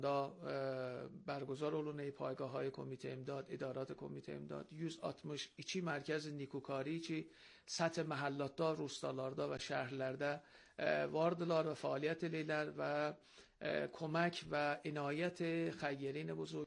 برگزار olunduğu پایگاه‌های کمیته امداد، ادارات کمیته امدad 162 merkez nikukari ki سطح محلاتda, روستاlarda və şəhərlərdə vardılar və fəaliyyət edirlər və kömək və inayət xeyrin buzurg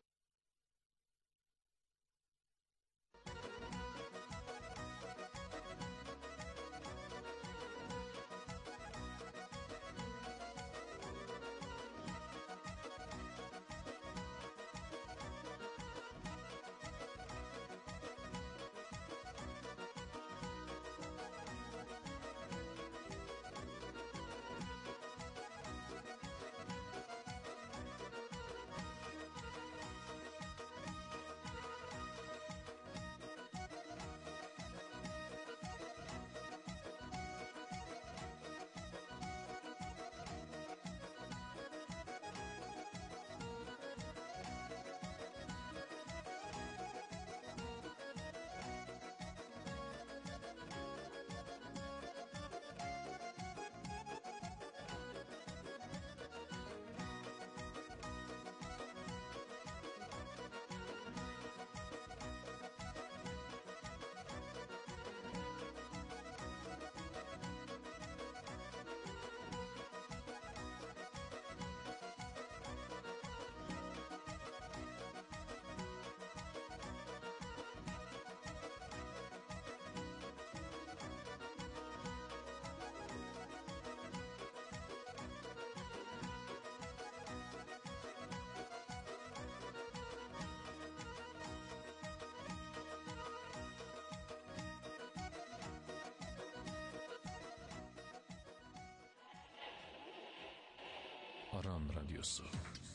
Aran Radyosu.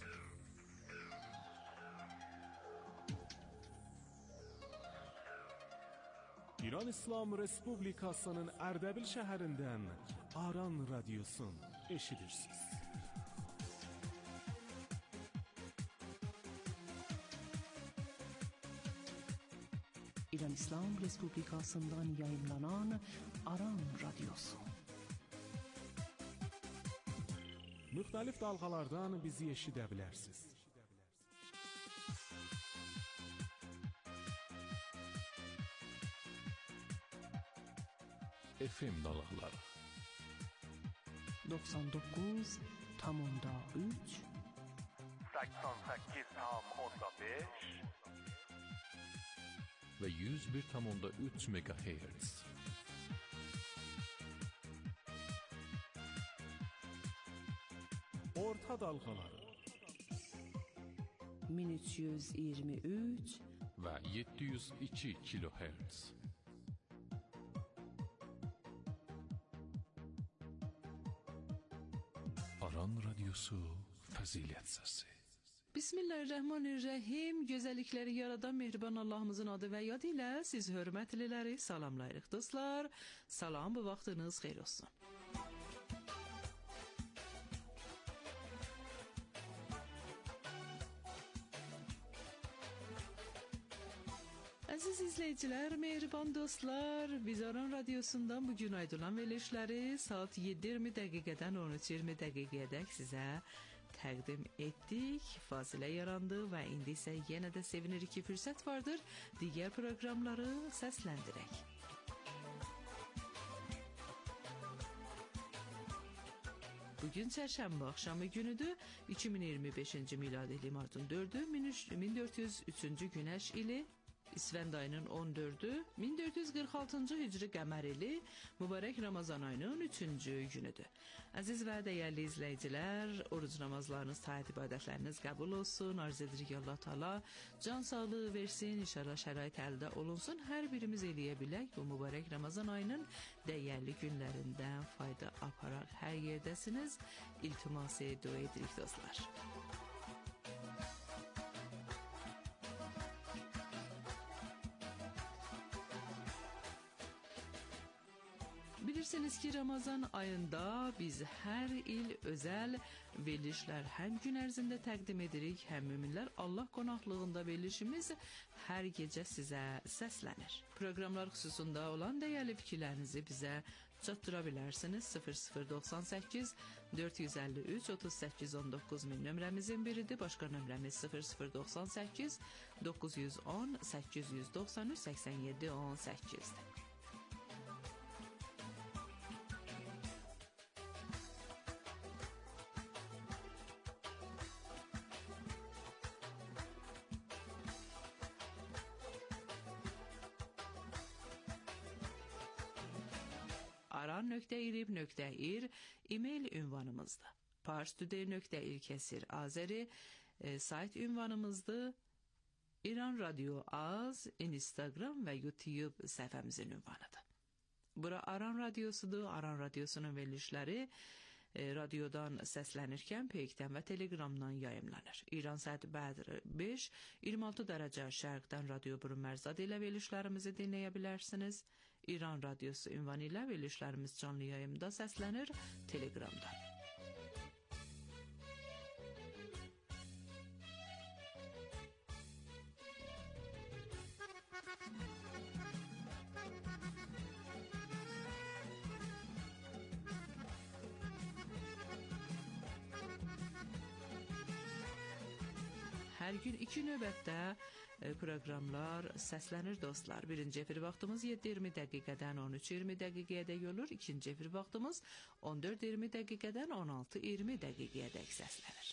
İran İslam Respublikasının Ərdəbil şəhərindən Aran Radyosun eşidirsiniz. İran İslam Respublikasından yayınlanan Aran Radyosu. Müxtəlif dalğalardan bizi eşidə bilərsiniz. FM dalğaları 99.3 88.5 ve 101.3 MHz. Orta dalğaları 1323 ve 702 kHz. Aran Radyosu Fəzilət Səsi. Bismillahirrahmanirrahim. Gözəllikləri yaradan mehriban Allahımızın adı və yad ilə siz hörmətliləri salamlayırıq dostlar. Salam, bu vaxtınız xeyir olsun. Əziz izləyicilər, mehriban dostlar, biz Aran Radyosundan bu gün aydılan verilişləri saat 7:20 dəqiqədən 13:20 dəqiqəyədək sizə təqdim etdik. Fasilə yarandı və indi isə yenə də sevinirik ki, fürsət vardır digər proqramları səsləndirək. Bugün çərşənbə axşamı günüdür. 2025-ci miladi ili martın 4-ü, 1403-cü günəş ili, İsfənd ayının 14-ü, 1446-cı hicri qəmər ili, mübarək Ramazan ayının 3-cü günüdür. Əziz və dəyərli izləyicilər, oruc namazlarınız, taat ibadətləriniz qəbul olsun. Arz edirik Allah Taala can sağlığı versin, inşallah şərait əldə olunsun. Hər birimiz eləyə bilək bu mübarək Ramazan ayının dəyərli günlərindən fayda aparaq. Hər yerdəsiniz. İltiması dua edirik dostlar. Bilirsiniz ki, Ramazan ayında biz hər il özəl verilişlər həm gün ərzində təqdim edirik, həm müminlər Allah qonaqlığında verilişimiz hər gecə sizə səslənir. Proqramlar xüsusunda olan dəyərli fikirlərinizi bizə çatdıra bilərsiniz. 0098 453 38 19 min nömrəmizin biridir. Başqa nömrəmiz 0098 910 893 87 18-dir. aran.irib.ir e-mail ünvanımızdır. parstoday.ir sayt ünvanımızdır. İran Radyo Az, Instagram və YouTube səhifəmizin ünvanıdır. Bura Aran Radyosudur. Aran Radyosunun verilişləri radyodan səslənirkən Peykdən və Telegramdan yayımlanır. İran saat Bədr 5, 26 dərəcə şərqdən radyo burun mərzad ilə verilişlərimizi dinləyə bilərsiniz. İran Radyosu ünvanı ilə verilişlərimiz canlı yayımda səslənir Telegramdan. Hər gün 2 növbətdə proqramlar səslənir dostlar. Birinci efir vaxtımız 7:20 dəqiqədən 13:20 dəqiqəyədək olur. İkinci efir vaxtımız 14:20 dəqiqədən 16:20 dəqiqəyədək səslənir.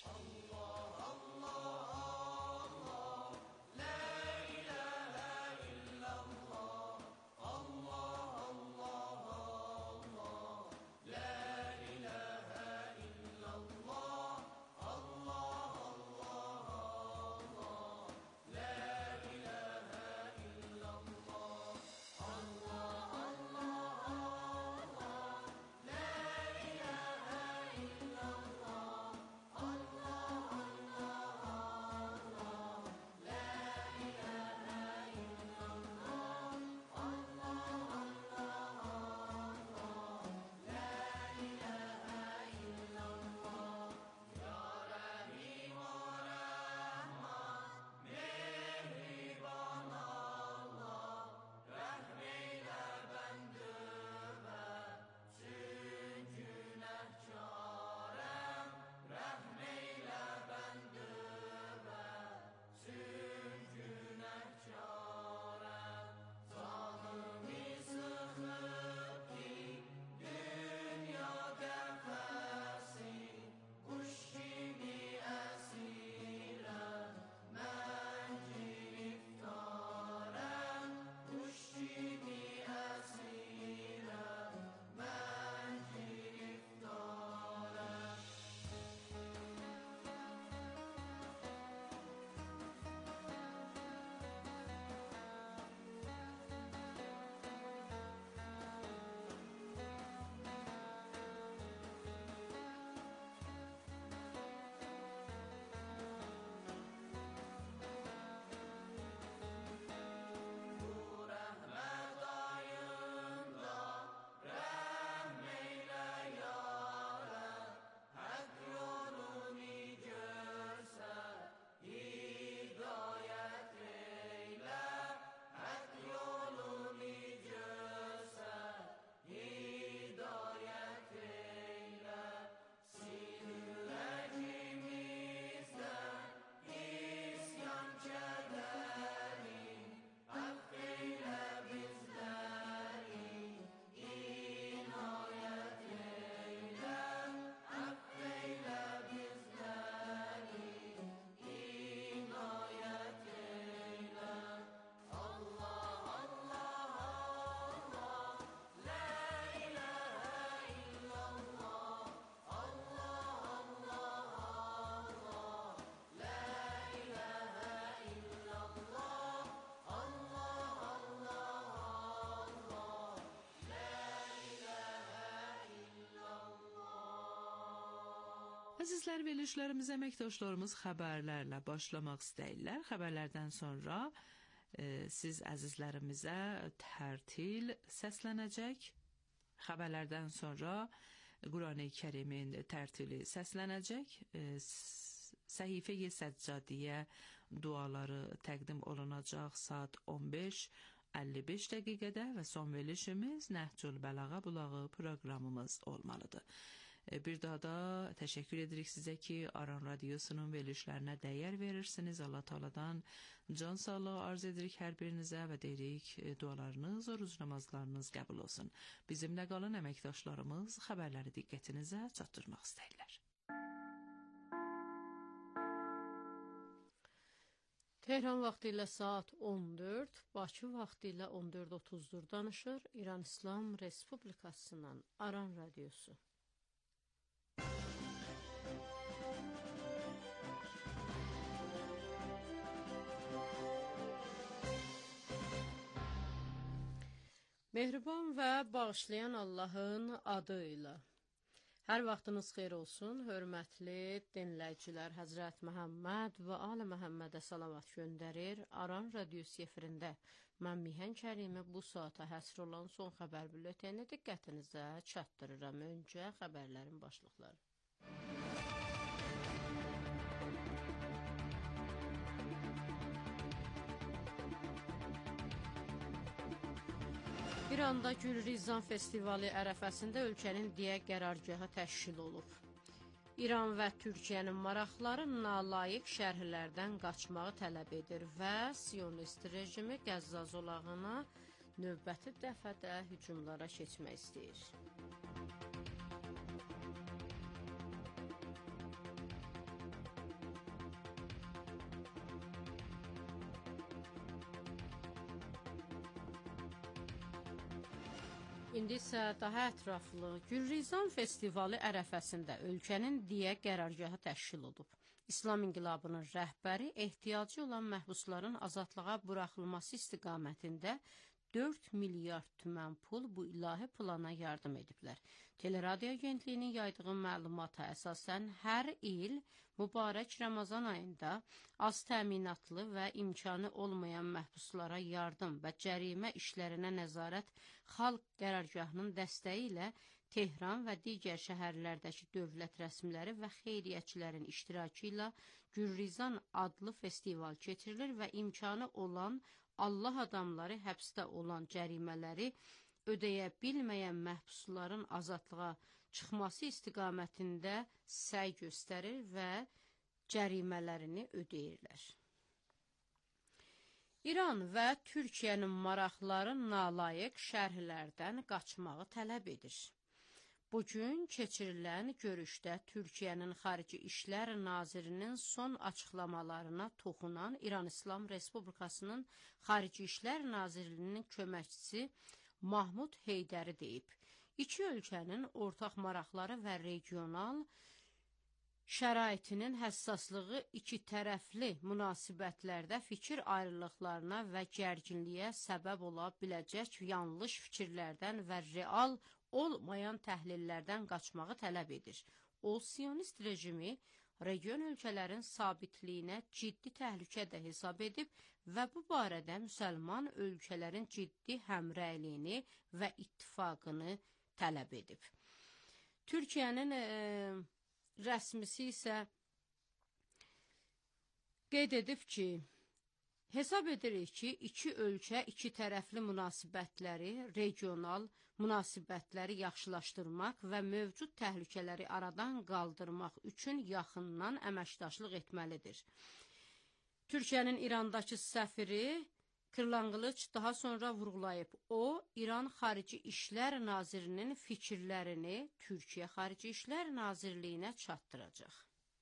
Əzizlər, verilişlərimiz əməkdaşlarımız xəbərlərlə başlamaq istəyirlər. Xəbərlərdən sonra siz əzizlərimizə tərtil səslənəcək. Xəbərlərdən sonra Qurani Kərimin tərtili səslənəcək. Səhifə-i Səccadiyə duaları təqdim olunacaq saat 15. 55 dəqiqədə və son verilişimiz Nəhcül Bəlağa Bulağı proqramımız olmalıdır. Bir daha da təşəkkür edirik sizə ki, Aran Radiosunun verilişlərinə dəyər verirsiniz. Allah Teala'dan can sağlığı arz edirik hər birinizə və deyirik dualarınız, oruc namazlarınız qəbul olsun. Bizimlə qalan əməkdaşlarımız xəbərləri diqqətinizə çatdırmaq istəyirlər. Tehran vaxtı ilə saat 14, Bakı vaxtı ilə 14:30-dur danışır İran İslam Respublikasının Aran Radiosu. Mehriban və bağışlayan Allahın adıyla. Hər vaxtınız xeyir olsun, hörmətli dinləyicilər. Həzrət Məhəmməd və Ali Məhəmmədə salavat göndərir. Aran Radiosu efirində mən Mihən Kərimi bu saata həsr olan son xəbər bülleteni diqqətinizə çatdırıram. Öncə xəbərlərin başlıqları. İranda Gülrizan Festivalı ərəfəsində ölkənin digər qərargahı təşkil olub. İran və Türkiyənin maraqları nalayiq şərhlərdən qaçmağı tələb edir və Siyonist rejimi Qəzza zolağına növbəti dəfədə hücumlara keçmək istəyir. İndi isə daha ətraflı Gülrizan Festivalı ərəfəsində ölkənin digər qərargahı təşkil olub. İslam İnqilabının rəhbəri ehtiyacı olan məhbusların azadlığa buraxılması istiqamətində 4 milyard tümən pul bu ilahi plana yardım ediblər. Teleradio agentliyinin yaydığı məlumata əsasən hər il mübarək Ramazan ayında az təminatlı və imkanı olmayan məhbuslara yardım və cərimə işlərinə nəzarət xalq qərargahının dəstəyi ilə Tehran və digər şəhərlərdəki dövlət rəsmiləri və xeyriyyəçilərin iştirakı ilə Gülrizan adlı festival keçirilir və imkanı olan Allah adamları həbsdə olan cərimələri ödəyə bilməyən məhbusların azadlığa çıxması istiqamətində səy göstərir və cərimələrini ödəyirlər. İran və Türkiyənin maraqları nalayiq şərhlərdən qaçmağı tələb edir. Bugün keçirilən görüşdə Türkiyənin Xarici İşlər Nazirinin son açıqlamalarına toxunan İran İslam Respublikasının Xarici İşlər Nazirliyinin köməkçisi Mahmud Heydəri deyib. İki ölkənin ortaq maraqları və regional şəraitinin həssaslığı iki tərəfli münasibətlərdə fikir ayrılıqlarına və gərginliyə səbəb ola biləcək yanlış fikirlərdən və real olmayan təhlillərdən qaçmağı tələb edir. O, Siyonist rejimi region ölkələrin sabitliyinə ciddi təhlükə də hesab edib və bu barədə müsəlman ölkələrin ciddi həmrəyliyini və ittifaqını tələb edib. Türkiyənin rəsmisi isə qeyd edib ki, hesab edirik ki, iki ölkə iki tərəfli münasibətləri, regional münasibətləri yaxşılaşdırmaq və mövcud təhlükələri aradan qaldırmaq üçün yaxından əməkdaşlıq etməlidir. Türkiyənin İrandakı səfiri Kırlangılıç daha sonra vurğulayıb. O, İran Xarici İşlər Nazirinin fikirlərini Türkiyə Xarici İşlər Nazirliyinə çatdıracaq.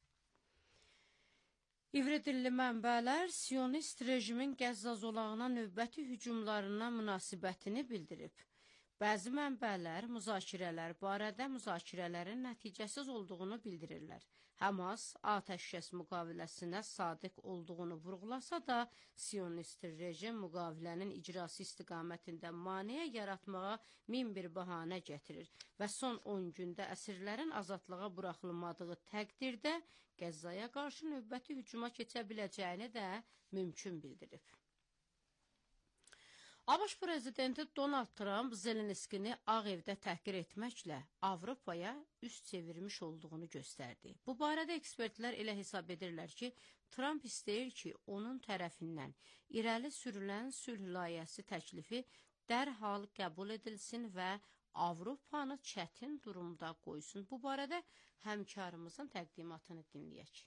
İvridilli mənbələr Siyonist rejimin Qəzza zolağına növbəti hücumlarına münasibətini bildirib. Bəzi mənbələr müzakirələr barədə müzakirələrin nəticəsiz olduğunu bildirirlər. Həmas atəşkəs müqaviləsinə sadiq olduğunu vurğulasa da, Siyonist rejim müqavilənin icrası istiqamətində maneə yaratmağa min bir bəhanə gətirir və son 10 gündə əsirlərin azadlığa buraxılmadığı təqdirdə Qəzzaya qarşı növbəti hücuma keçə biləcəyini də mümkün bildirib. ABŞ prezidenti Donald Trump Zelenskini Ağ Evdə təhqir etməklə Avropaya üst çevirmiş olduğunu göstərdi. Bu barədə ekspertlər elə hesab edirlər ki, Trump istəyir ki, onun tərəfindən irəli sürülən sülh layihəsi təklifi dərhal qəbul edilsin və Avropanı çətin durumda qoysun. Bu barədə həmkarımızın təqdimatını dinləyək.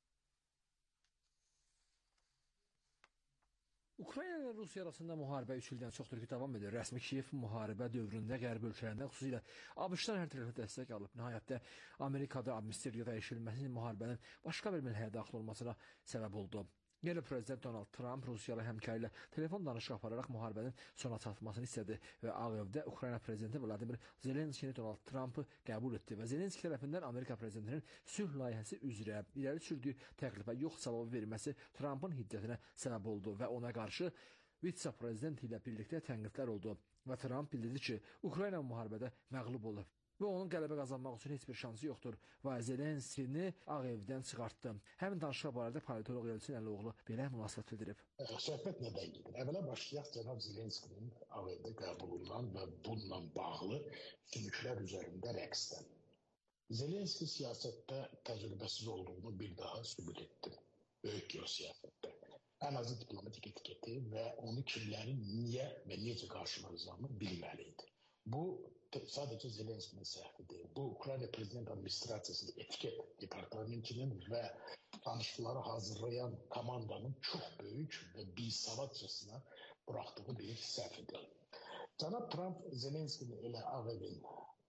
Ukrayna ilə Rusiya arasında müharibə 3 ildən çoxdur ki, davam edir. Rəsmi Kiyev müharibə dövründə qərb ölkələrində, xüsusilə ABŞ-dan hər tərəfli dəstək alıb. Nəhayətdə Amerikada amnistiya dəyişilməsi müharibənin başqa bir mərhələyə daxil olmasına səbəb oldu. Yeni prezident Donald Trump Rusiyalı həmkarı ilə telefon danışığı apararaq müharibənin sona çatmasını istədi və Ağ Evdə Ukrayna prezidenti Vladimir Zelenskini Donald Trump'ı qəbul etdi və Zelenski tərəfindən Amerika prezidentinin sülh layihəsi üzrə irəli sürdüyü təklifə yox cavabı verməsi Trump'ın hiddətinə səbəb oldu və ona qarşı vitse-prezident ilə birlikdə tənqidlər oldu və Trump bildirdi ki, Ukrayna müharibədə məğlub olub və onun qələbə qazanmaq üçün heç bir şansı yoxdur və Zelenskini Ağ Evdən çıxartdı. Həmin danışıq barədə politoloq Elçin Əlioğlu belə münasibət bildirib. Söhbət nədən gedir? Əvvəla başlayaq cənab Zelenskinin Ağ Evdə qəbulundan və bununla bağlı sümüklər üzərində rəqsdən. Zelenski siyasətdə təcrübəsiz olduğunu bir daha sübut etdi. Böyük geosiyasətdə. Ən azı diplomatik etiketi və onu kimlərin niyə və necə qarşılayacağını bilməliydi. Bu sadəcə Zelenskinin səhvi deyil. Bu Ukrayna prezident administrasiyasının etiket departamentinin və danışıqları hazırlayan komandanın çox böyük və bisavatçasına buraxdığı bir səhvidir. Cənab Trump Zelenskini elə Ağ Evin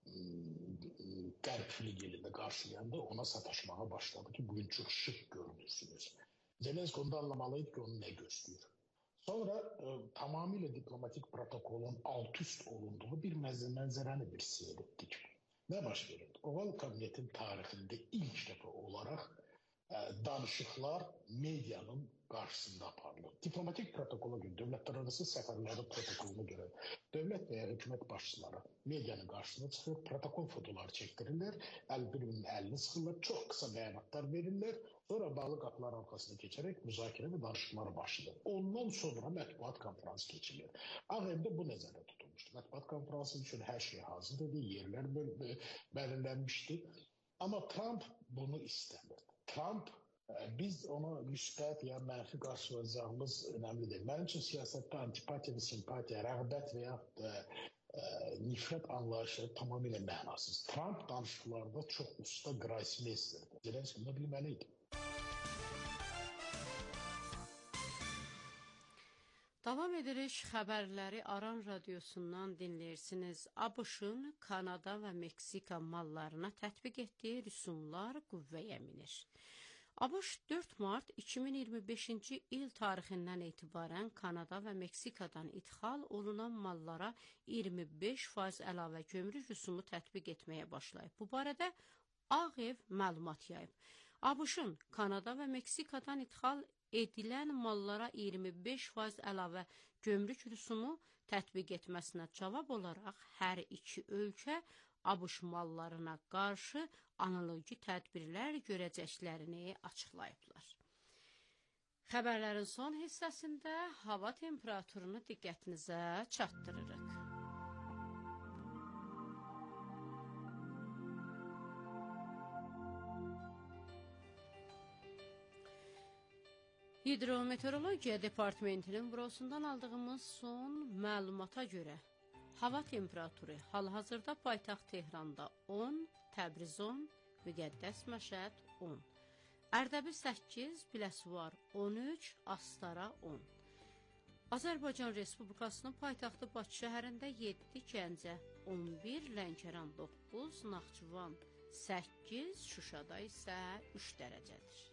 qərb filigelində qarşılayanda ona sataşmağa başladı ki, bugün çox şık görünürsünüz. Zelenski onu da anlamalıydı ki, onu nə gözləyir. Sonra tamamıyla diplomatik protokolun alt-üst olunduğu bir mənzərəni bir seyir etdik. Nə baş verir? Oval kabinetin tarixində ilk dəfə olaraq danışıqlar medianın qarşısında aparılır. Diplomatik protokola görə, dövlətlərarası səfərlərin protokoluna görə dövlət və ya hökumət başçıları medianın qarşısına çıxır, protokol fotoları çəkdirirlər, bir-birinin əlini sıxırlar, çox qısa bəyanatlar verirlər, sonra bağlı qapılar arxasına keçərək müzakirə və danışıqlara başlayır. Ondan sonra mətbuat konferansı keçirilir. Ağ Evdə bu nəzərdə tutulmuşdur. Mətbuat konferansı üçün hər şey hazır idi, yerlər belirlənmişdi. Amma Trump bunu istəmir. Trump, biz ona müsbət ya mənfi qarşılayacağımız önəmli deyil. Mənim üçün siyasətdə antipatiya və simpatiya, rəğbət və yaxud da nifrət anlayışı tamamilə mənasız. Trump danışıqlarda çox usta Grossmeisterdir. Zelenski bunu bilməliydi. Davam edirik, xəbərləri Aran radiosundan dinləyirsiniz. ABŞ-ın Kanada və Meksika mallarına tətbiq etdiyi rüsumlar qüvvəyə minir. ABŞ 4 mart 2025-ci il tarixindən etibarən Kanada və Meksikadan ixal olunan mallara 25% əlavə gömrük rüsumu tətbiq etməyə başlayıb. Bu barədə Ağ Ev məlumat yayıb. ABŞ-ın Kanada və Meksikadan ixal edilən mallara 25% əlavə gömrük rüsumu tətbiq etməsinə cavab olaraq hər iki ölkə ABŞ mallarına qarşı analoji tədbirlər görəcəklərini açıqlayıblar. Xəbərlərin son hissəsində hava temperaturunu diqqətinizə çatdırırıq. Hidrometeorologiya Departamentinin bürosundan aldığımız son məlumata görə hava temperaturu hal-hazırda paytaxt Tehranda 10, Təbriz 10, Müqəddəs Məşəd 10, Ərdəbil 8, Biləsuvar 13, Astara 10. Azərbaycan Respublikasının paytaxtı Bakı şəhərində 7, Gəncə 11, Lənkəran 9, Naxçıvan 8, Şuşada isə 3 dərəcədir.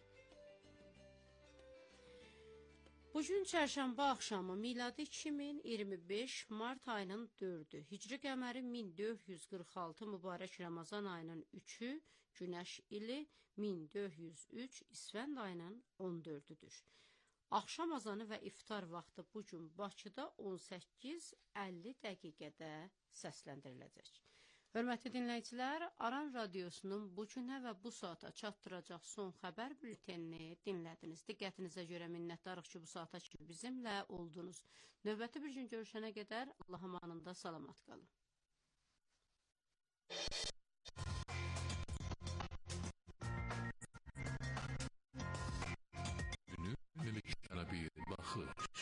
Bugün çərşənbə axşamı miladi 2025 mart ayının 4-ü, hicri qəməri 1446 mübarək Ramazan ayının 3-ü, günəş ili 1403 İsfənd ayının 14-üdür. Axşam azanı və iftar vaxtı bugün Bakıda 18:50 dəqiqədə səsləndiriləcək. Hörmətli dinləyicilər, Aran Radiosunun bu günə və bu saata çatdıracaq son xəbər bültenini dinlədiniz. Diqqətinizə görə minnətdarıq ki, bu saata kimi bizimlə oldunuz. Növbəti bir gün görüşənə qədər Allah amanında salamat qalın. Günü memleketine bir bakış.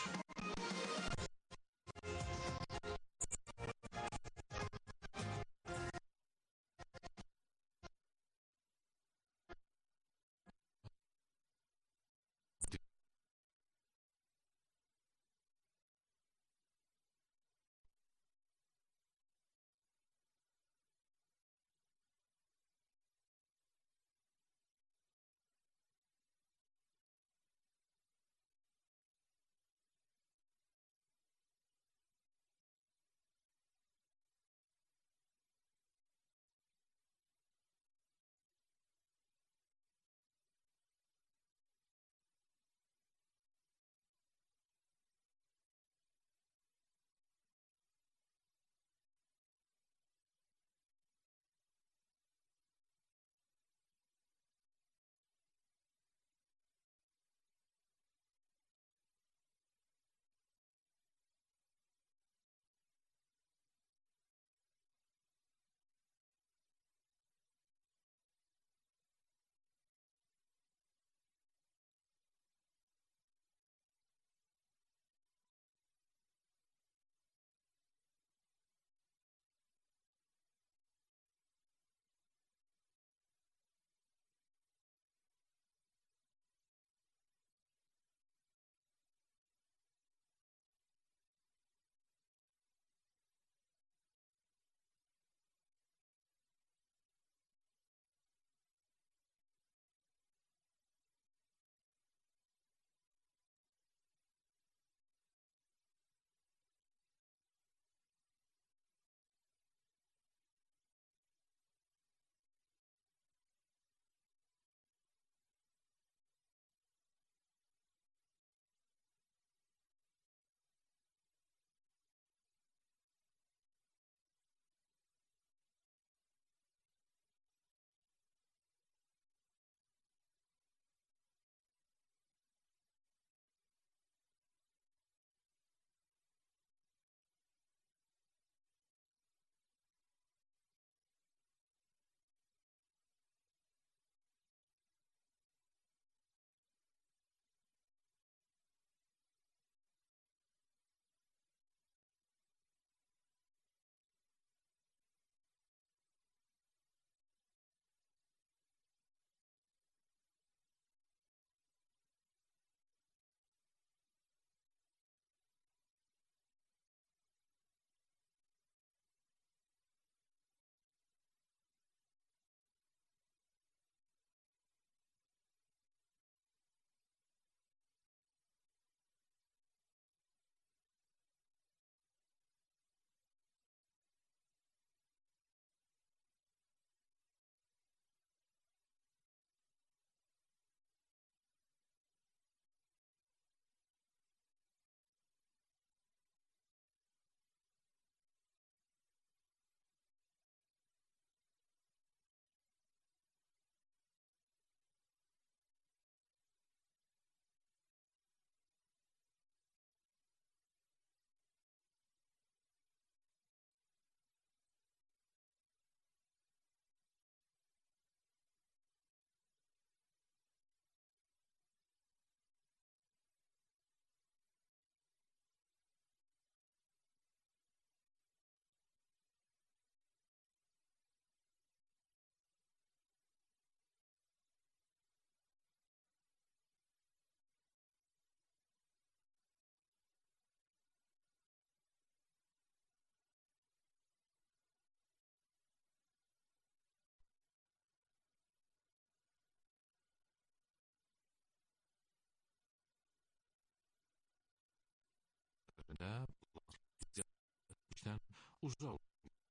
Uzaq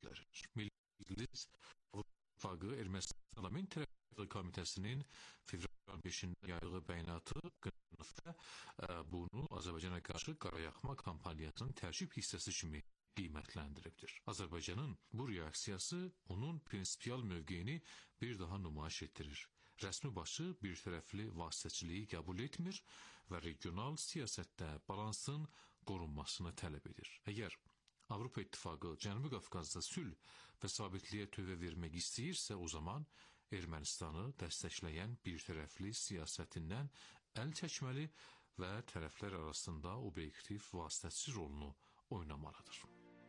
Millis Avrupa Ermənistan Parlament Komitəsinin fevral 5-də yaydığı bəyanatı qınaqda bunu Azərbaycana qarşı qarayaxma kampanyasının tərkib hissəsi kimi qiymətləndiribdir. Azərbaycanın bu reaksiyası onun prinsipial mövqeyini bir daha nümayiş etdirir. Rəsmi başı bir tərəfli vasitəçiliyi qəbul etmir və regional siyasətdə balansın qorunmasını tələb edir. Əgər Avropa İttifaqı Cənubi Qafqazda sülh və sabitliyə tövə vermək istəyirsə, o zaman Ermənistanı dəstəkləyən bir tərəfli siyasətindən əl çəkməli və tərəflər arasında obyektiv vasitəçi rolunu oynamalıdır.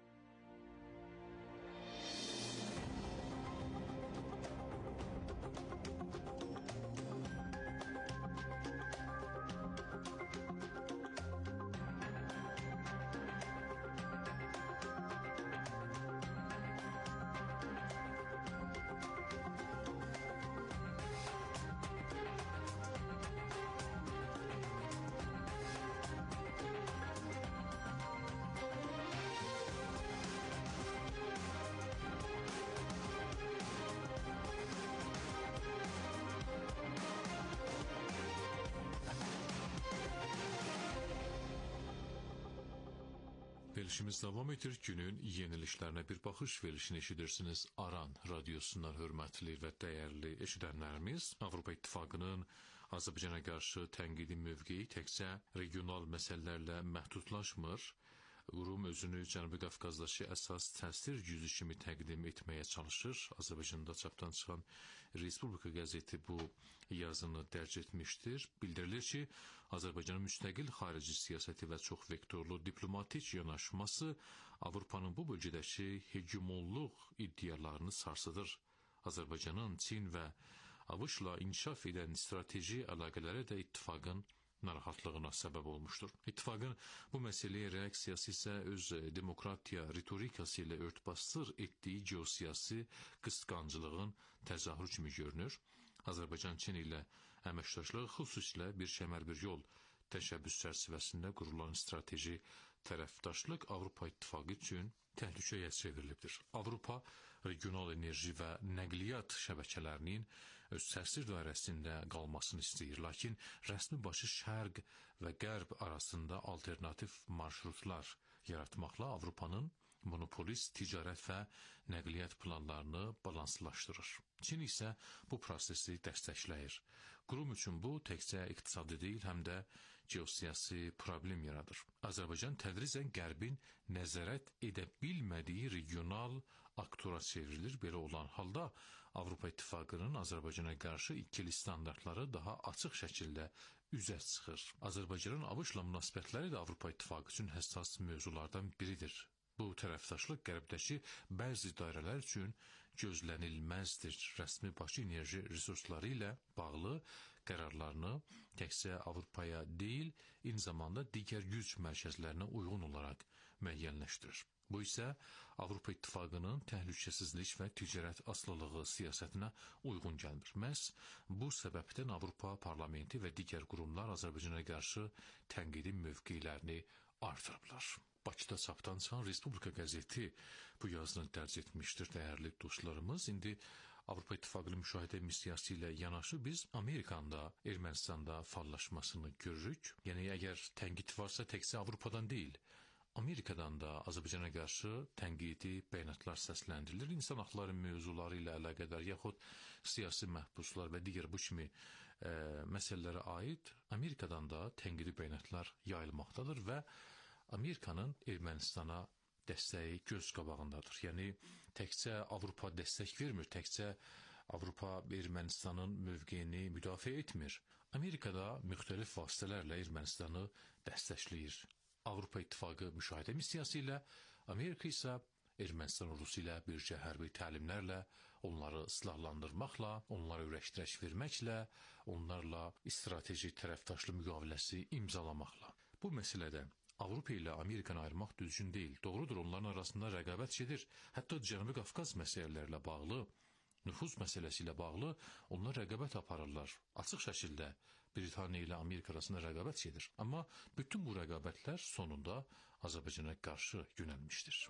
Verilişimiz davam edir. Günün yenilişlərinə bir baxış verilişini eşidirsiniz. Aran radiosundan hörmətli və dəyərli eşidənlərimiz, Avropa İttifaqının Azərbaycana qarşı tənqidi mövqeyi təkcə regional məsələlərlə məhdudlaşmır. Qurum özünü Cənubi Qafqazdakı əsas təsir gücü kimi təqdim etməyə çalışır. Azərbaycanda çapdan çıxan Respublika qəzeti bu yazını dərc etmişdir. Bildirilir ki, Azərbaycanın müstəqil xarici siyasəti və çox vektorlu diplomatik yanaşması Avropanın bu bölgədəki hegemonluq iddialarını sarsıdır. Azərbaycanın Çin və ABŞ-la inkişaf edən strateji əlaqələri də ittifaqın narahatlığına səbəb olmuşdur. İttifaqın bu məsələyə reaksiyası isə öz demokratiya ritorikası ilə örtbasdır etdiyi geosiyasi qısqancılığın təzahürü kimi görünür. Azərbaycan Çin ilə əməkdaşlığı xüsusilə bir kəmər bir yol təşəbbüs çərçivəsində qurulan strateji tərəfdaşlıq Avropa İttifaqı üçün təhlükəyə çevrilibdir. Avropa regional enerji və nəqliyyat şəbəkələrinin öz təsir dairəsində qalmasını istəyir, lakin rəsmi başı şərq və qərb arasında alternativ marşrutlar yaratmaqla Avropanın monopolist ticarət və nəqliyyat planlarını balanslaşdırır. Çin isə bu prosesi dəstəkləyir. Qurum üçün bu təkcə iqtisadi deyil, həm də geosiyasi problem yaradır. Azərbaycan tədricən qərbin nəzarət edə bilmədiyi regional aktora çevrilir. Belə olan halda Avropa İttifaqının Azərbaycana qarşı ikili standartları daha açıq şəkildə üzə çıxır. Azərbaycanın ABŞ-la münasibətləri də Avropa İttifaqı üçün həssas mövzulardan biridir. Bu tərəfdaşlıq qərbdəki bəzi dairələr üçün gözlənilməzdir. Rəsmi Bakı enerji resursları ilə bağlı qərarlarını təkcə Avropaya deyil, eyni zamanda digər güc mərkəzlərinə uyğun olaraq müəyyənləşdirir. Bu isə Avropa İttifaqının təhlükəsizlik və ticarət asılılığı siyasətinə uyğun gəlmir. Məhz bu səbəbdən Avropa Parlamenti və digər qurumlar Azərbaycana qarşı tənqidi mövqelərini artırıblar. Bakıda çapdan çıxan Respublika qəzeti bu yazını dərc etmişdir, dəyərli dostlarımız. İndi Avropa İttifaqının müşahidə missiyası ilə yanaşı biz Amerikanın da Ermənistanda fallaşmasını görürük. Yəni əgər tənqid varsa təkcə Avropadan deyil, Amerikadan da Azərbaycana qarşı tənqidi bəyanatlar səsləndirilir. İnsan haqları mövzuları ilə əlaqədar yaxud siyasi məhbuslar və digər bu kimi məsələlərə aid Amerikadan da tənqidi bəyanatlar yayılmaqdadır və Amerikanın Ermənistana dəstəyi göz qabağındadır. Yəni təkcə Avropa dəstək vermir, təkcə Avropa Ermənistanın mövqeyini müdafiə etmir. Amerikada müxtəlif vasitələrlə Ermənistanı dəstəkləyir. Avropa İttifaqı müşahidə missiyası ilə, Amerika isə Ermənistan ordusu ilə birgə hərbi təlimlərlə, onları silahlandırmaqla, onlara ürəkdirək verməklə, onlarla strateji tərəfdaşlı müqaviləsi imzalamaqla. Bu məsələdə Avropa ilə Amerikanı ayırmaq düzgün deyil. Doğrudur, onların arasında rəqabət gedir. Hətta Cənubi Qafqaz məsələlərlə bağlı, nüfuz məsələsi ilə bağlı onlar rəqabət aparırlar. Açıq şəkildə Britaniya ilə Amerika arasında rəqabət gedir. Amma bütün bu rəqabətlər sonunda Azərbaycana qarşı yönəlmişdir.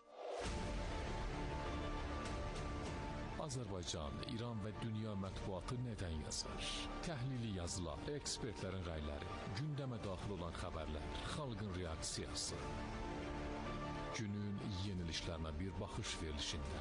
Azərbaycan, İran və dünya mətbuatı nədən yazır? Təhlili yazılar, ekspertlərin rəyləri, gündəmə daxil olan xəbərlər, xalqın reaksiyası. günün yenilişlərinə bir baxış verilişində.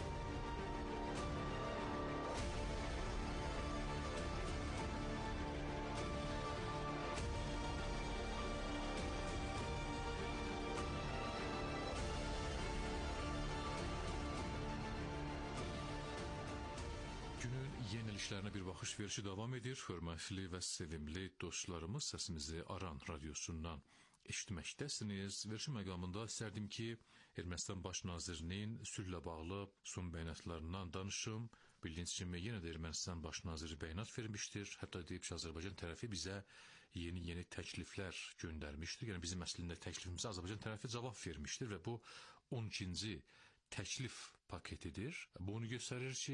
Günün yenilişlərinə bir baxış verişi davam edir. Hörmətli və sevimli dostlarımız, səsimizi Aran radiosundan eşitməkdəsiniz. Verişi məqamında istərdim ki, Ermənistan baş nazirinin sülhlə bağlı son bəyanatlarından danışım. Bildiyiniz kimi, yenə də Ermənistan baş naziri bəyanat vermişdir. Hətta deyib ki, Azərbaycan tərəfi bizə yeni təkliflər göndərmişdir. Yəni bizim əslində təklifimizə Azərbaycan tərəfi cavab vermişdir və bu 12-ci təklif paketidir. Bu onu göstərir ki,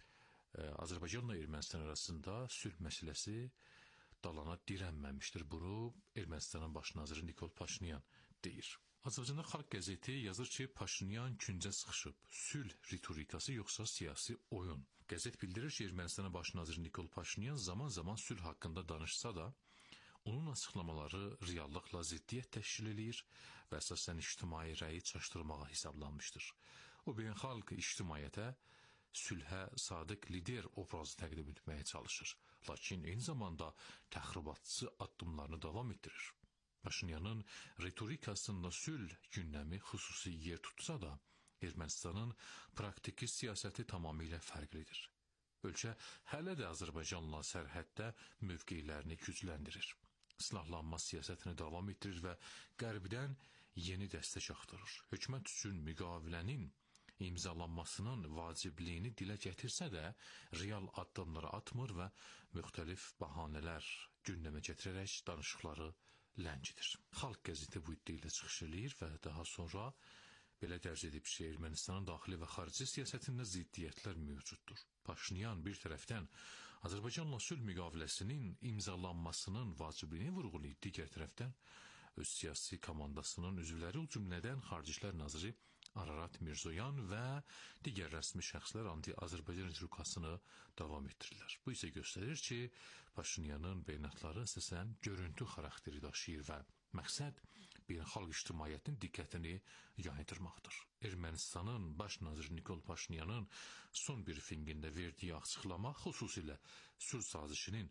Azərbaycanla Ermənistan arasında sülh məsələsi dalana dirənməmişdir. Bunu Ermənistanın baş naziri Nikol Paşinyan deyir. Azərbaycanda Xalq qəzeti yazır ki, Paşinyan küncə sıxışıb. Sülh ritorikası yoxsa siyasi oyun. Qəzet bildirir ki, Ermənistanın baş naziri Nikol Paşinyan zaman-zaman sülh haqqında danışsa da, onun açıqlamaları reallıqla ziddiyyət təşkil edir və əsasən ictimai rəyi çaşdırmağa hesablanmışdır. O beynəlxalq ictimaiyyətə sülhə sadiq lider obrazı təqdim etməyə çalışır. Lakin eyni zamanda təxribatçı addımlarını davam etdirir. Paşinyanın ritorikasında sülh gündəmi xüsusi yer tutsa da, Ermənistanın praktiki siyasəti tamamilə fərqlidir. Ölkə hələ də Azərbaycanla sərhəddə mövqeylərini gücləndirir. Silahlanma siyasətini davam etdirir və qərbdən yeni dəstək axtarır. Hökumət üçün müqavilənin imzalanmasının vacibliyini dilə gətirsə də, real addımları atmır və müxtəlif bahanələr gündəmə gətirərək danışıqları ləngidir. Xalq qəzeti bu iddia ilə çıxış eləyir və daha sonra belə dərc edib ki, Ermənistanın daxili və xarici siyasətində ziddiyyətlər mövcuddur. Paşinyan bir tərəfdən Azərbaycanla sülh müqaviləsinin imzalanmasının vacibliyini vurğulayıb, digər tərəfdən öz siyasi komandasının üzvləri, o cümlədən Xarici İşlər naziri Ararat Mirzoyan və digər rəsmi şəxslər anti-Azərbaycan ritorikasını davam etdirirlər. Bu isə göstərir ki, Paşinyanın bəyanatları əsasən görüntü xarakteri daşıyır və məqsəd beynəlxalq ictimaiyyətin diqqətini yayındırmaqdır. Ermənistanın baş naziri Nikol Paşinyanın son brifinqində verdiyi açıqlama xüsusilə sülh sazişinin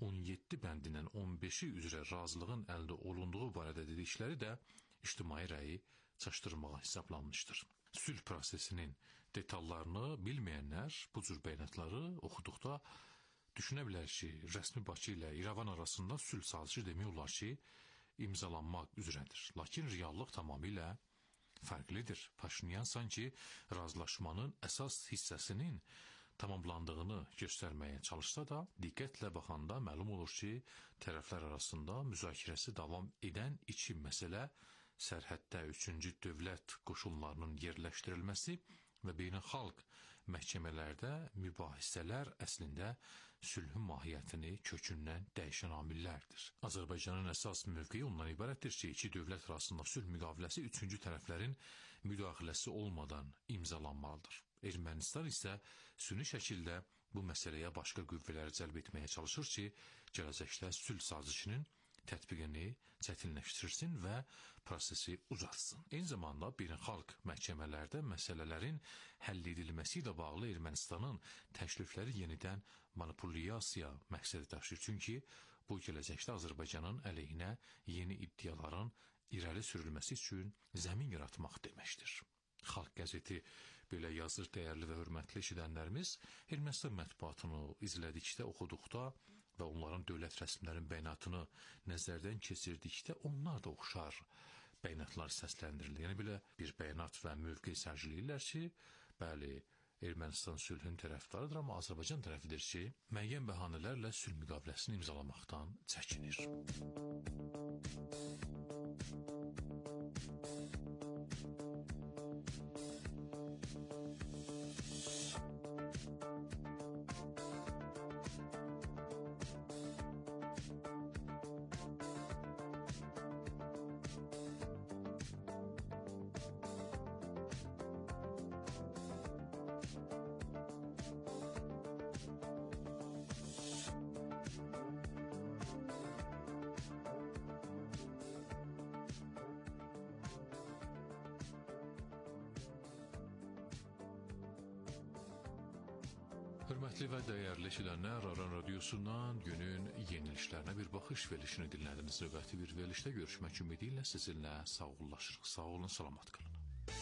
17 bəndindən 15-i üzrə razılığın əldə olunduğu barədə dedikləri də ictimai rəyi çaşdırmağa hesablanmışdır. Sülh prosesinin detallarını bilməyənlər bu cür bəyanatları oxuduqda düşünə bilər ki, rəsmi Bakı ilə İrəvan arasında sülh sazişi demək olar ki, imzalanmaq üzrədir. Lakin reallıq tamamilə fərqlidir. Paşinyan sanki razılaşmanın əsas hissəsinin tamamlandığını göstərməyə çalışsa da, diqqətlə baxanda məlum olur ki, tərəflər arasında müzakirəsi davam edən iki məsələ sərhəddə 3-cü dövlət qoşunlarının yerləşdirilməsi və beynəlxalq məhkəmələrdə mübahisələr əslində sülhün mahiyyətini kökündən dəyişən amillərdir. Azərbaycanın əsas mövqeyi ondan ibarətdir ki, iki dövlət arasında sülh müqaviləsi 3-cü tərəflərin müdaxiləsi olmadan imzalanmalıdır. Ermənistan isə süni şəkildə bu məsələyə başqa qüvvələri cəlb etməyə çalışır ki, gələcəkdə sülh sazişinin tətbiqini çətinləşdirsin və prosesi uzatsın. Eyni zamanda beynəlxalq məhkəmələrdə məsələlərin həll edilməsi ilə bağlı Ermənistanın təklifləri yenidən manipulyasiya məqsədi daşıyır. Çünki bu gələcəkdə Azərbaycanın əleyhinə yeni iddiaların irəli sürülməsi üçün zəmin yaratmaq deməkdir. Xalq qəzeti belə yazır, dəyərli və hörmətli eşidənlərimiz. Ermənistan mətbuatını izlədikdə, oxuduqda və onların dövlət rəsmilərin bəyanatını nəzərdən keçirdikdə onlar da oxşar bəyanatlar səsləndirilir. Yəni belə bir bəyanat və mövqe sərgiləyirlər ki, bəli, Ermənistan sülhün tərəfdarıdır, amma Azərbaycan tərəfidir ki, müəyyən bəhanələrlə sülh müqaviləsini imzalamaqdan çəkinir. Hörmətli və dəyərli eşidənlər, Aran Radiosundan günün yenilişlərinə bir baxış verilişini dinlədiniz. Növbəti bir verilişdə görüşmək ümidi ilə sizinlə sağollaşırıq. Sağ olun, salamat qalın.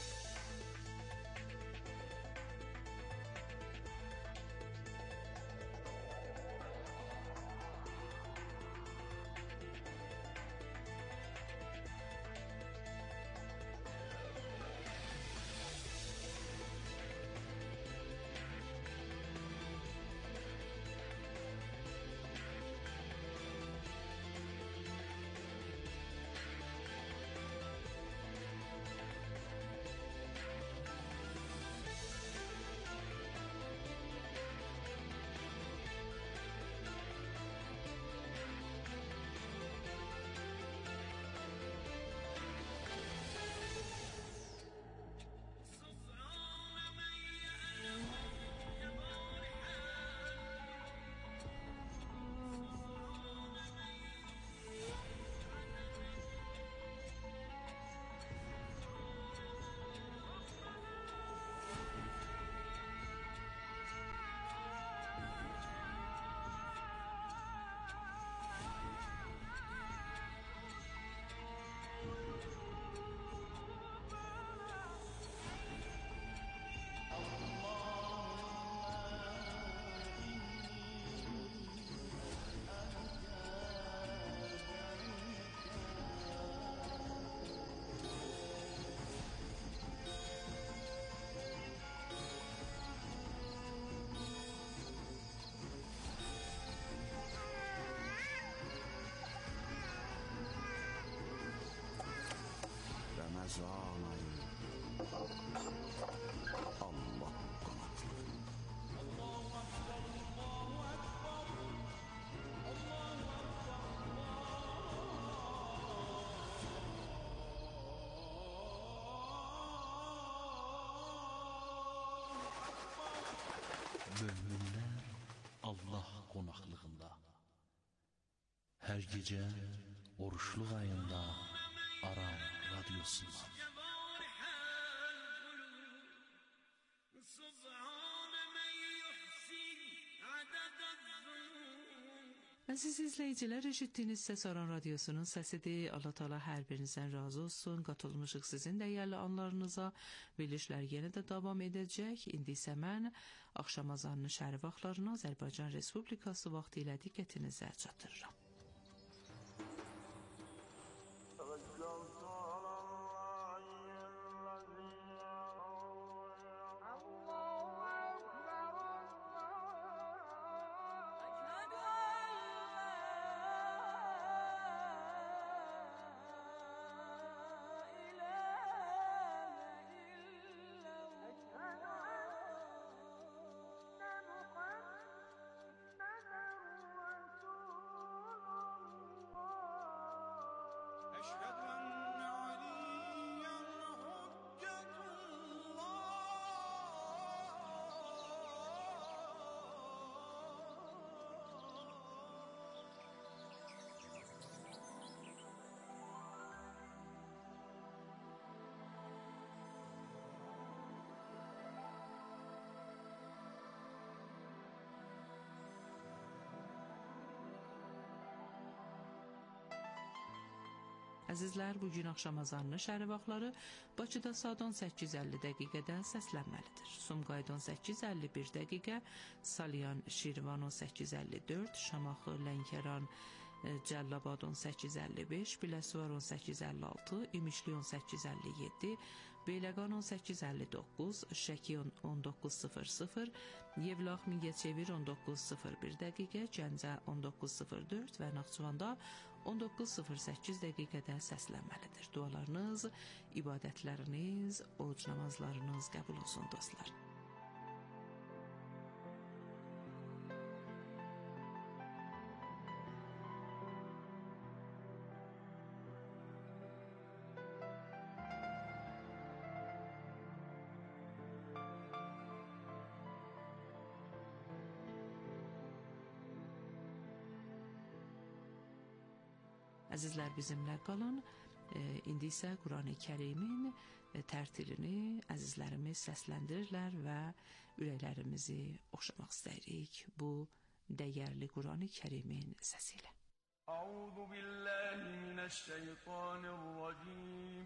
Ramazan ayı Allah qonaqlığı. Möminlər Allah qonaqlığında. Hər gecə oruçluq ayında Aran Radyosundan. Əziz izləyicilər, eşitdiyiniz səs Aran Radyosunun səsidir. Allah Teala hər birinizdən razı olsun. Qatılmışıq sizin dəyərli anlarınıza. Verilişlər yenə də davam edəcək. İndi isə mən axşam azanının şəhəri vaxtlarını Azərbaycan Respublikası vaxtı ilə diqqətinizə çatdırıram. Əzizlər, bugün axşam azanının şəhəri vaxtları Bakıda saat 18:50 dəqiqədən səslənməlidir. Sumqayıt 18:51 dəqiqə, Salyan, Şirvan 18:54, Şamaxı, Lənkəran, Cəllabad 18:55, Biləsuvar 18:56, İmişli 18:57, Beyləqan 18:59, Şəki 19:00, Yevlax Mingəçevir 19:01 dəqiqə, Gəncə 19:04 və Naxçıvanda 19:08 dəqiqədə səslənməlidir. Dualarınız, ibadətləriniz, oruc namazlarınız qəbul olsun dostlar. Əzizlər, bizimlə qalın. İndi isə Qurani Kərimin tərtilini əzizlərimiz səsləndirirlər və ürəklərimizi oxşamaq istəyirik bu dəyərli Qurani Kərimin səsilə. Əuzu billahi minəşşeytanirracim.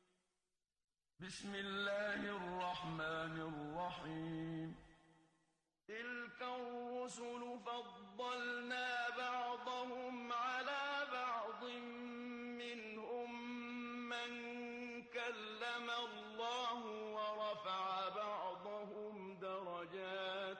Bismillahirrahmanirrahim. تلك الرسل فضلنا بعضهم على بعض منهم من كلم الله ورفع بعضهم درجات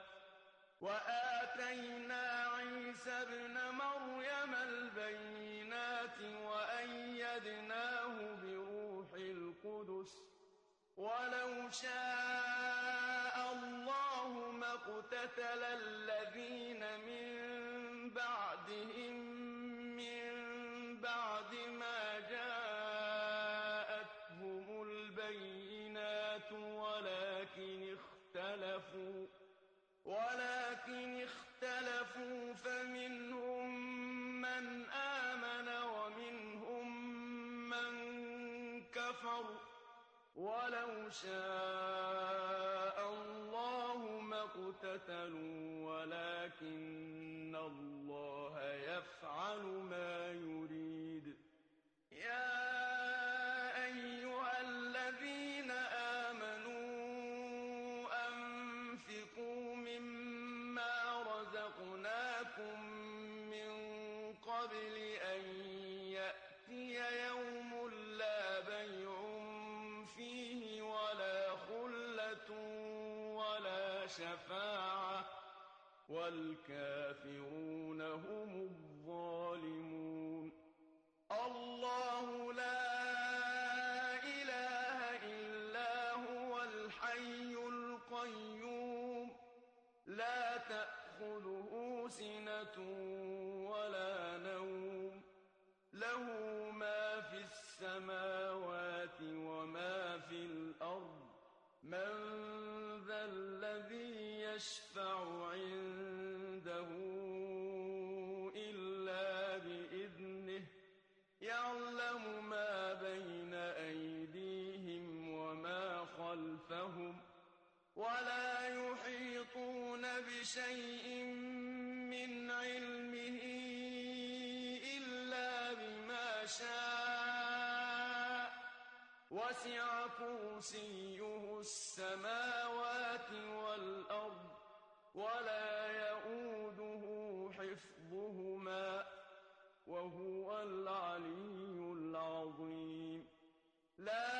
وآتينا عيسى ابن مريم البينات وأيدناه بروح القدس ولو شاء الله ما اقتتل الذين من بعدهم من بعد ما جاءتهم البينات ولكن اختلفوا فمنهم من آمن ومنهم من كفر ولو شاء الله ما اقتتلوا ولكن الله يفعل ما يريد. يا أيها الذين آمنوا أنفقوا مما رزقناكم من قبل أن يأتي يوم لا بيع فيه ولا خلة ولا شفاعة والكافرون هم الظالمون. الله لا إله إلا هو الحي القيوم لا تأخذه سنة ولا نوم له ما في السماوات وما في الأرض من ذا الذي يشفع عنده إلا بإذنه يعلم ما بين أيديهم وما خلفهم ولا يحيطون بشيء من علمه إلا بما شاء وسع كرسيه السماوات والأرض ولا يؤوده حفظهما وهو العلي العظيم. لا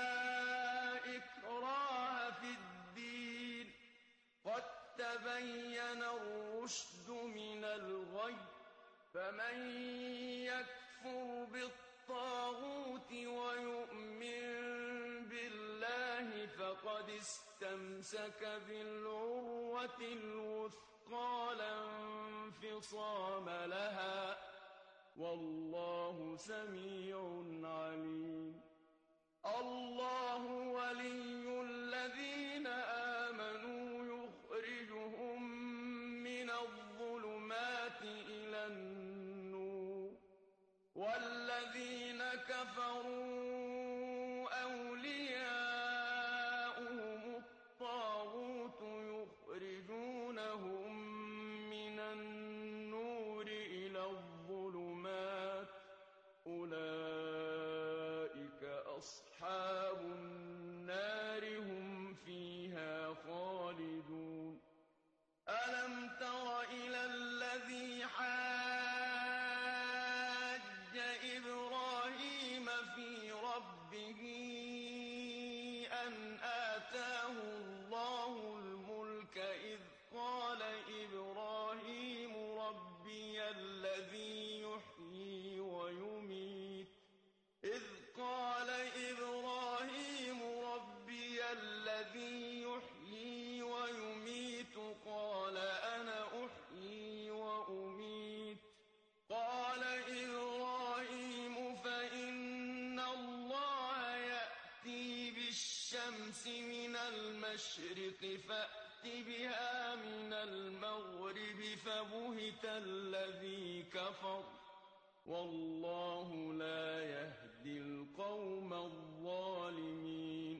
إكراه في الدين قد تبين الرشد من الغي فمن يكفر بالطاغوت ويؤمن بالله فقد استمسك بالعروة الوثقى لا انفصام لها والله سميع عليم. الله ولي الذين آمنوا يخرجهم من الظلمات إلى النور والذين كفروا أولياؤهم الطاغوت يخرجونهم من النور إلى الظلمات أولئك أصحاب النار هم فيها خالدون. ألم تر إلى الذي حاج إبراهيم في ربه أن آتاه الله الملك إذ قال إبراهيم ربي الذي يحيي ويميت قال أنا أحيي وأميت قال إبراهيم فإن الله يأتي بالشمس من المشرق فأت بها من المغرب فبهت الذي كفر والله لا يهدي القوم الظالمين.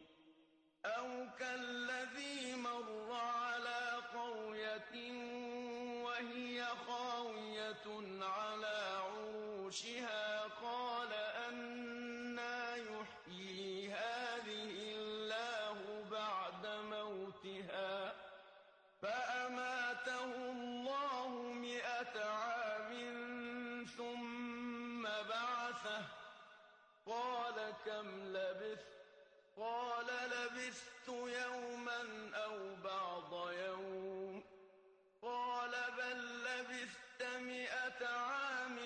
قال كم لبثت قال لبثت يوما أو بعض يوم قال بل لبثت 100 عام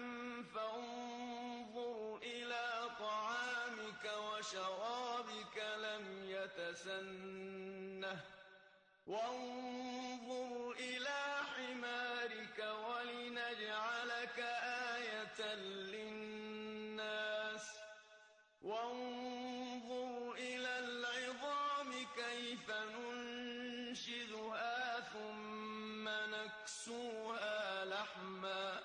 فانظر إلى طعامك وشرابك لم يتسنه وانظر إلى حمارك ولنجعلك آية للناس وانظر إلى العظام كيف ننشزها ثم نكسوها لحما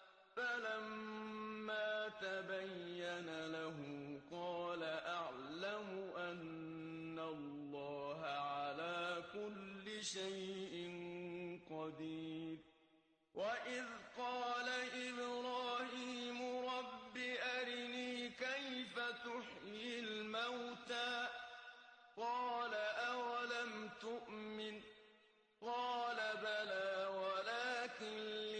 فلما تبين له قال أعلم أن الله على كل شيء قدير وإذ قال إبراهيم رب أرني كيف تحيي الموتى قال أولم تؤمن قال بلى ولكن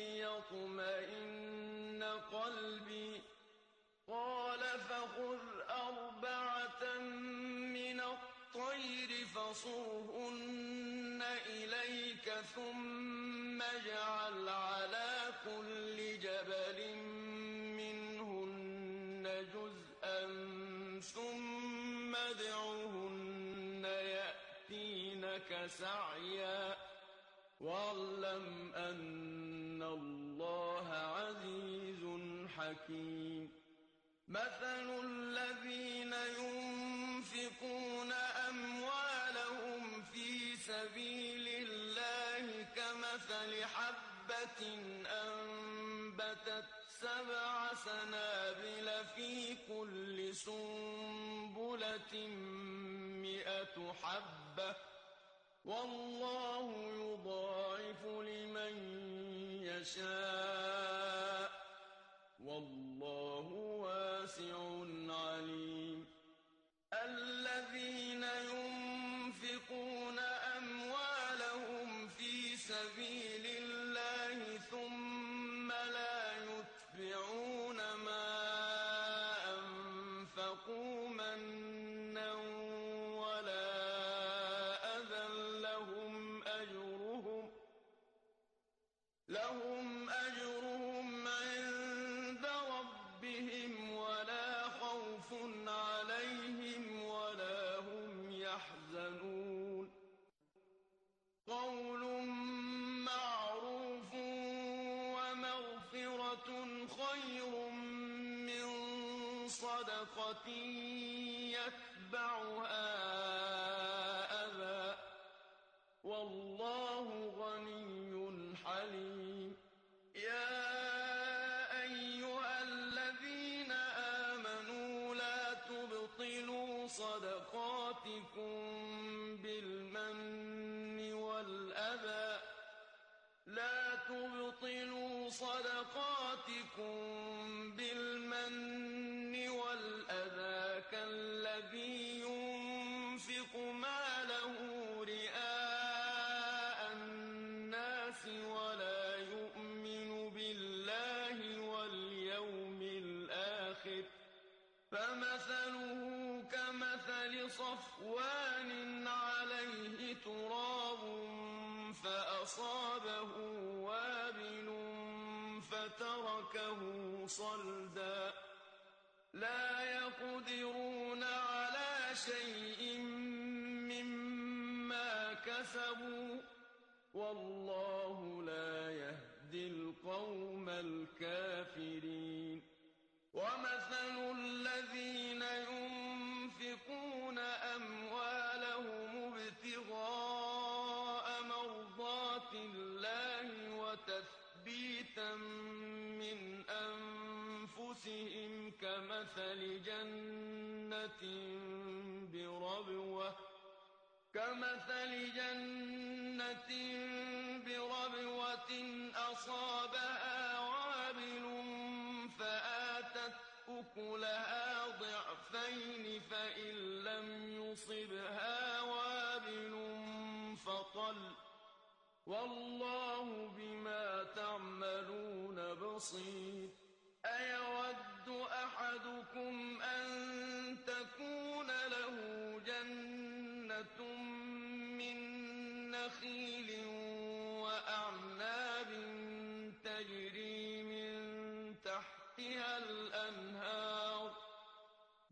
ليطمئن قلبي قال فخذ 4 من الطير فصرهن إليك ثم اجعل على كل جبل منهن جزءا ثم ادعهن يأتينك سعيا واعلم أن الله عزيز حكيم مثل الذين ينفقون أموالهم في سبيل الله كمثل حبة أنبتت 7 سنابل في كل سنبلة 100 حبة والله يضاعف لمن يشاء والله واسع عليم الذين ينفقون أموالهم في سبيل الله ثم لا يتبعون ما أنفقوا منا ولا أذى لهم أجرهم عند ربهم ولا خوف عليهم ولا هم يحزنون قول معروف ومغفرة خير من صدقة يتبعها أذى والله غني حليم يا أيها الذين آمنوا لا تبطلوا صدقاتكم بالمن والأذى كالذي ينفق ماله رئاء الناس ولا يؤمن بالله واليوم الآخر فمثله كمثل صفوان عليه تراب فأصابه وابل فتركه صلدا لا يقدرون على شيء مما كسبوا والله لا يهدي القوم الكافرين ومثل الذين ينفقون أموالهم ابتغاء مرضات الله وتثبيتا من أنفسهم كمثل جنة بربوة أصابها وابل فآتت أكلها ضعفين فإن لم يصبها وابل فطل والله بما تعملون بصير أيود أحدكم أن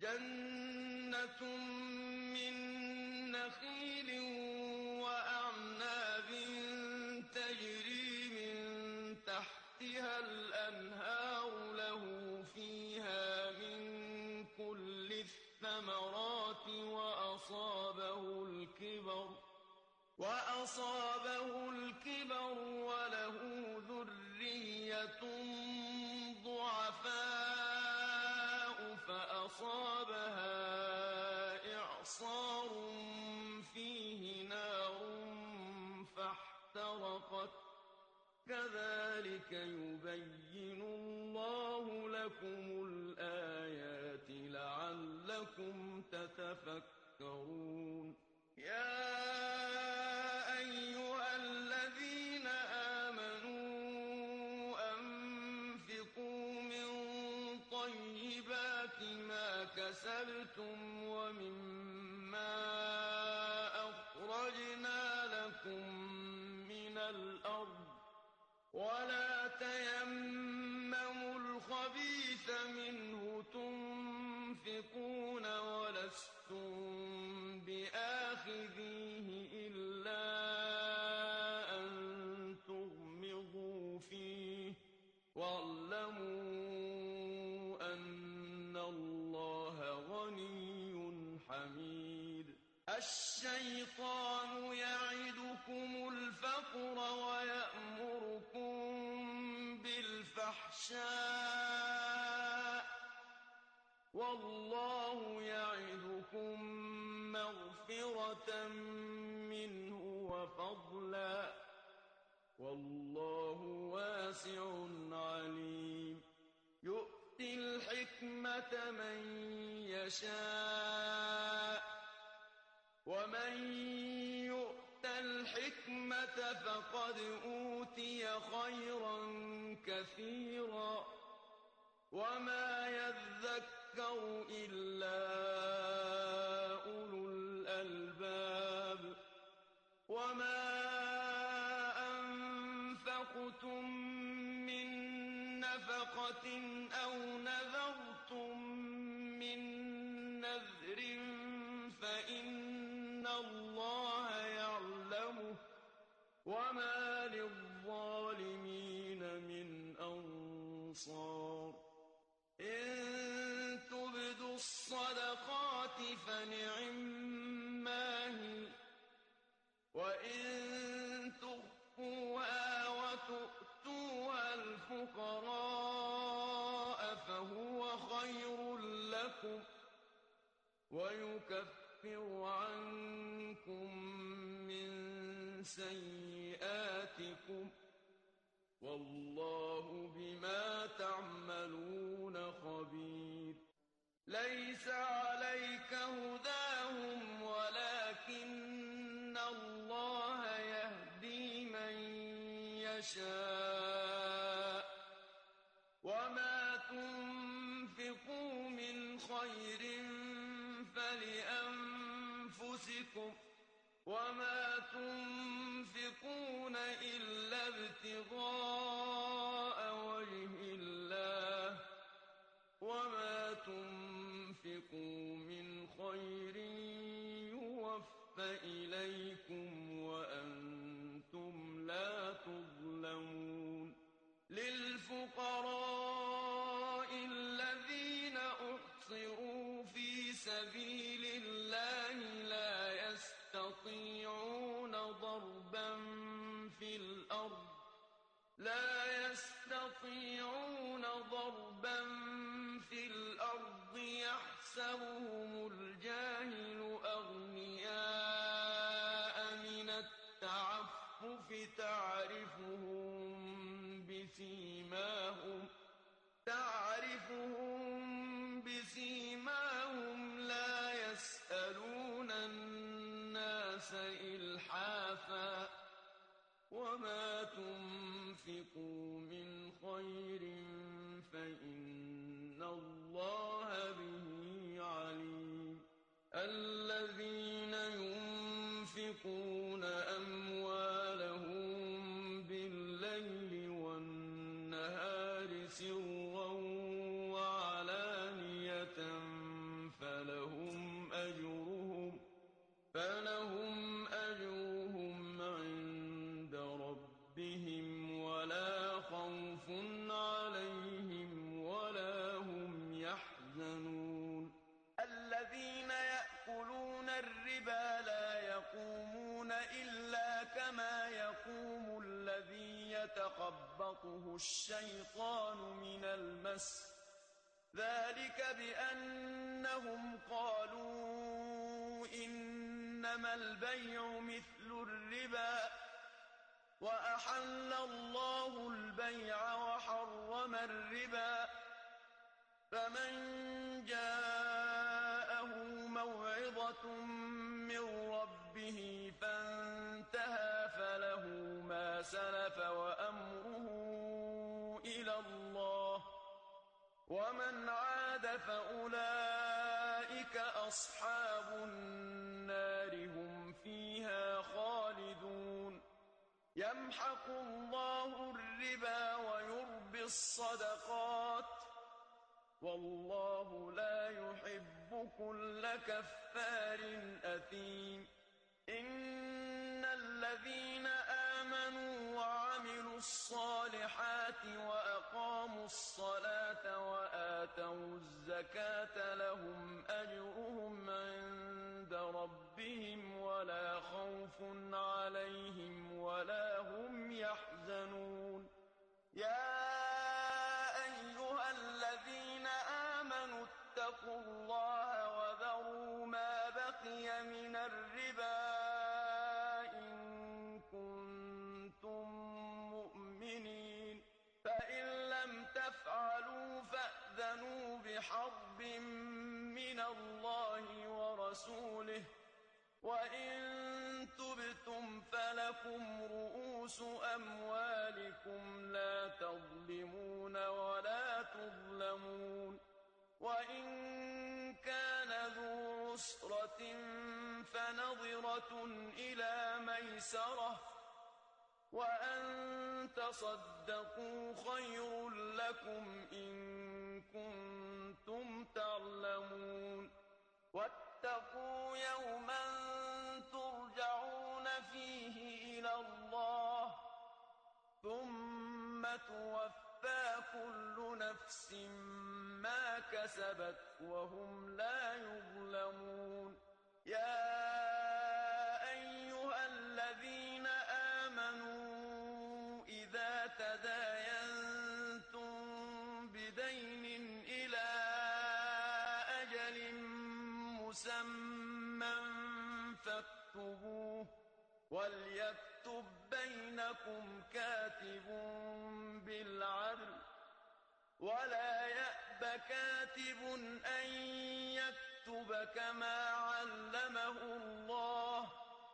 جنة من نخيل وأعناب تجري من تحتها الأنهار له فيها من كل الثمرات وأصابه الكبر وله ذرية ضعفاء فأصابها إعصار فيه نار فاحترقت كذلك يبين الله لكم الآيات لعلكم تتفكرون يا أيها الذين آمنوا أنفقوا من طيبات ما كسبتم ومما أخرجنا لكم من الأرض ولا تيمموا الخبيث منه تنفقون ولستم بآخذيه إلا أن تغمضوا فيه واعلموا أن الله غني حميد الشيطان يعدكم الفقر ويأمركم بالفحشاء والله يعدكم مغفرة منه وفضلا والله واسع عليم يؤتي الحكمة من يشاء ومن يؤت الحكمة فقد أوتي خيرا كثيرا وما يذكر إلا أولو الألباب وما أنفقتم من نفقة أو نذرتم من نذر فإن الله يعلمه وما للظالمين من أنصار إن تبدوا الصدقات فنعما هي وإن تخفوها وتؤتوها الفقراء فهو خير لكم ويكفر عنكم من سيئاتكم والله بما تعملون خبير ليس عليك هداهم ولكن الله يهدي من يشاء وما تنفقوا من خير فلأنفسكم وما تنفقون إلا ابتغاء وجه الله وما تنفقوا من خير يوفى إليكم وأنتم لا تظلمون للفقراء الذين أحصروا في سبيل الله لا يستطيعون ضربا في الأرض يحسبهم الجاهل أغنياء من التعفف تعرفهم بسيماهم لا يسألون الناس إلحافا وما تنفقوا من خير فإن الله به عليم الذين ينفقون أموالهم بالليل والنهار سرا وعلانية يحزنون الذين يأكلون الربا لا يقومون إلا كما يقوم الذي يتخبطه الشيطان من المس ذلك بأنهم قالوا إنما البيع مثل الربا وأحل الله البيع وحرم الربا فمن جاءه موعظة من ربه فانتهى فله ما سلف وأمره إلى الله ومن عاد فأولئك أصحاب النار هم فيها خالدون يمحق الله الربا ويربي الصدقات والله لا يحب كل كفار أثيم إن الذين آمنوا وعملوا الصالحات وأقاموا الصلاة وآتوا الزكاة لهم أجرهم عند ربهم ولا خوف عليهم ولا هم يحزنون يا أيها الذين آمنوا اتقوا الله وذروا ما بقي من الربا إن كنتم مؤمنين فإن لم تفعلوا فأذنوا بحرب من الله ورسوله وإن تبتم فلكم رؤوس أموالكم لا تظلمون ولا تظلمون وإن كان ذو عسرة فنظرة إلى ميسرة وأن تصدقوا خير لكم إن كنتم تعلمون واتقوا يوما ترجعون فيه إلى الله ثم توفى كل نفس ما كسبت وهم لا يظلمون يا أيها الذين آمنوا إذا تداينتم بدين إلى أجل مسمى فاكتبوه وليكتب بينكم كاتب بالعدل ولا يأب كاتب أن يكتب كما علمه الله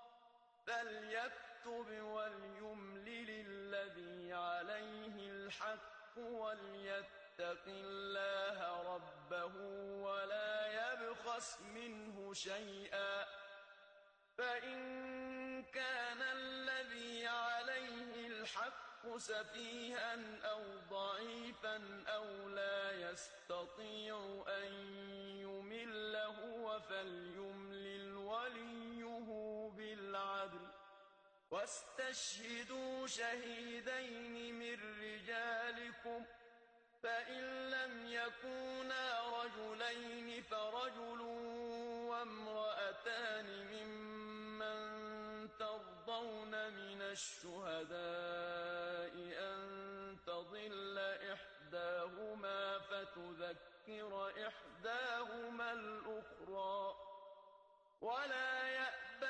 فليكتب وليملل الذي عليه الحق وليتق الله ربه ولا يبخس منه شيئا فإن كان الذي عليه الحق سفيها أو ضعيفا أو لا يستطيع أن يمل هو فليملل وليه بالعدل واستشهدوا شهيدين من رجالكم فإن لم يكونا رجلين فرجل وامرأتان ممن ترضون من الشهداء أن تضل إحداهما فتذكر إحداهما الأخرى ولا يأبى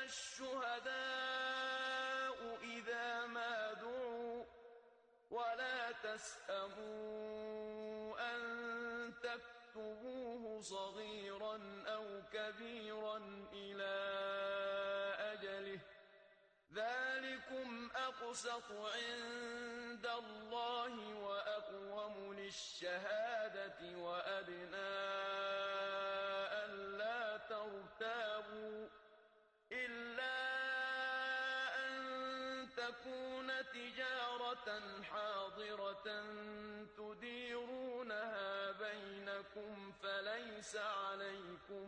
الشهداء إذا ما دعوا ولا تسأموا أن تكتبوه صغيرا أو كبيرا إلى أجله ذلكم أقسط عند الله وأقوم للشهادة وأدنى ألا ترتابوا إلا أن تكون تجارة حاضرة تديرونها بينكم فليس عليكم